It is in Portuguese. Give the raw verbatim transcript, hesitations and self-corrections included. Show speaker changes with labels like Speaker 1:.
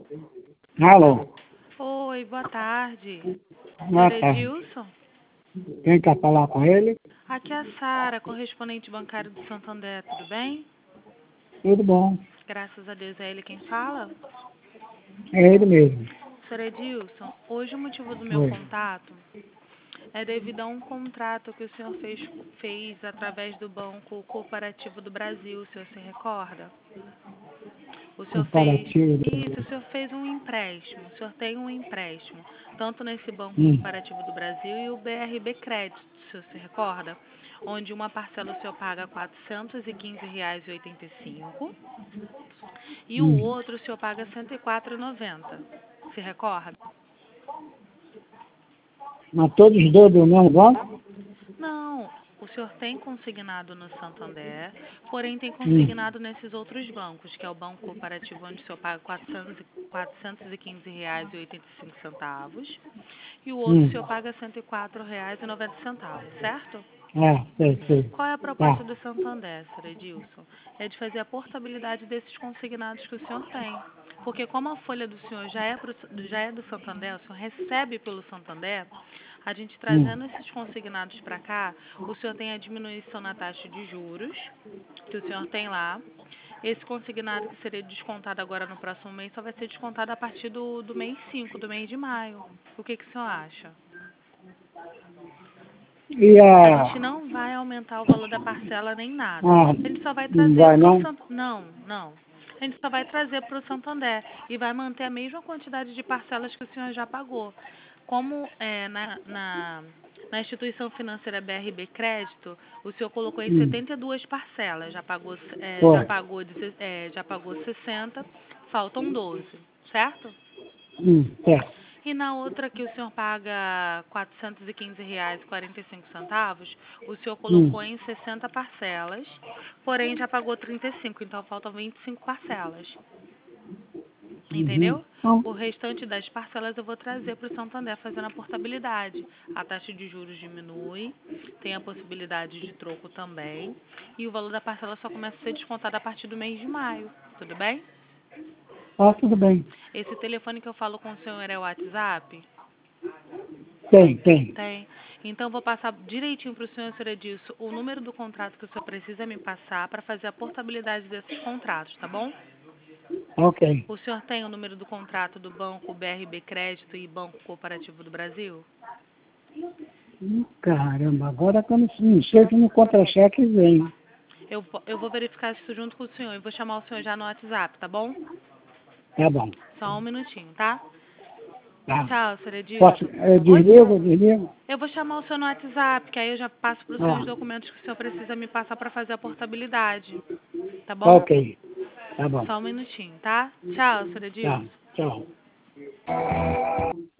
Speaker 1: Alô?
Speaker 2: Oi, boa tarde.
Speaker 1: Boa
Speaker 2: senhor
Speaker 1: tarde.
Speaker 2: Edilson?
Speaker 1: Quem quer falar com ele?
Speaker 2: Aqui é a Sara, correspondente bancário do Santander, tudo bem?
Speaker 1: Tudo bom.
Speaker 2: Graças a Deus, é ele quem fala?
Speaker 1: É ele mesmo.
Speaker 2: senhor Edilson, hoje o motivo do meu
Speaker 1: Oi.
Speaker 2: contato é devido a um contrato que o senhor fez, fez através do Banco Cooperativo do Brasil, o senhor se recorda? O senhor fez,
Speaker 1: Comparativo.
Speaker 2: isso, o senhor fez um empréstimo, o senhor tem um empréstimo, tanto nesse Banco
Speaker 1: Hum.
Speaker 2: Cooperativo do Brasil e o B R B Crédito, o senhor se recorda? Onde uma parcela o senhor paga quatrocentos e quinze reais e oitenta e cinco e o
Speaker 1: Hum.
Speaker 2: outro o senhor paga cento e quatro reais e noventa centavos. Se recorda?
Speaker 1: Mas todos dois do mesmo banco?
Speaker 2: Não, o senhor tem consignado no Santander, porém tem
Speaker 1: Hum.
Speaker 2: consignado nesses outros bancos, que é o Banco Cooperativo, onde o senhor paga quatrocentos e quinze reais e oitenta e cinco centavos, e o outro o
Speaker 1: Hum.
Speaker 2: senhor paga cento e quatro reais e noventa centavos, certo?
Speaker 1: É, sei, sei.
Speaker 2: Qual é a proposta
Speaker 1: Tá.
Speaker 2: do Santander, senhor Edilson? É de fazer a portabilidade desses consignados que o senhor tem. Porque como a folha do senhor já é, pro, já é do Santander, o senhor recebe pelo Santander, a gente
Speaker 1: Hum.
Speaker 2: trazendo esses consignados para cá, o senhor tem a diminuição na taxa de juros, que o senhor tem lá. Esse consignado que seria descontado agora no próximo mês só vai ser descontado a partir do, do mês cinco, do mês de maio. O que, que o senhor acha?
Speaker 1: E
Speaker 2: A
Speaker 1: a...
Speaker 2: gente não vai aumentar o valor da parcela nem nada.
Speaker 1: Ah,
Speaker 2: A gente só vai
Speaker 1: não
Speaker 2: trazer
Speaker 1: vai
Speaker 2: para o
Speaker 1: não?
Speaker 2: Santander. Não, não. A gente só vai trazer para o Santander e vai manter a mesma quantidade de parcelas que o senhor já pagou. Como é, na, na, na instituição financeira B R B Crédito, o senhor colocou em
Speaker 1: Hum.
Speaker 2: setenta e duas parcelas, já pagou, é, já
Speaker 1: Foi.
Speaker 2: pagou, é, já pagou sessenta, faltam doze, certo?
Speaker 1: Hum. Certo.
Speaker 2: E na outra que o senhor paga quatrocentos e quinze reais e quarenta e cinco centavos, o senhor
Speaker 1: Hum.
Speaker 2: colocou em sessenta parcelas, porém já pagou trinta e cinco, então faltam vinte e cinco parcelas.
Speaker 1: Uhum.
Speaker 2: Entendeu?
Speaker 1: Então,
Speaker 2: O restante das parcelas eu vou trazer para o Santander fazendo a portabilidade. A taxa de juros diminui, tem a possibilidade de troco também, e o valor da parcela só começa a ser descontado a partir do mês de maio. Tudo bem?
Speaker 1: tá tudo bem.
Speaker 2: Esse telefone que eu falo com o senhor é o WhatsApp?
Speaker 1: Tem, tem.
Speaker 2: Tem. Então, vou passar direitinho para o senhor, senhor Edilson, o número do contrato que o senhor precisa me passar para fazer a portabilidade desses contratos, tá bom?
Speaker 1: Ok.
Speaker 2: O senhor tem o número do contrato do Banco B R B Crédito e Banco Cooperativo do Brasil?
Speaker 1: Hum, Caramba, agora que eu não, não sei se no contra-cheque vem.
Speaker 2: Eu, po- eu vou verificar isso junto com o senhor e vou chamar o senhor já no WhatsApp, tá bom?
Speaker 1: Tá bom.
Speaker 2: Só um minutinho, tá?
Speaker 1: Tá.
Speaker 2: Tchau, senhor
Speaker 1: Posso,
Speaker 2: Edilson.
Speaker 1: eu
Speaker 2: Oi?
Speaker 1: desligo, desligo?
Speaker 2: Eu vou chamar o senhor no WhatsApp, que aí eu já passo para o senhor
Speaker 1: Ah,
Speaker 2: os documentos que o senhor precisa me passar para fazer a portabilidade, tá bom?
Speaker 1: ok. Tá bom.
Speaker 2: Só um minutinho, tá? Tchau, senhor
Speaker 1: Tá.
Speaker 2: Edilson.
Speaker 1: Tchau.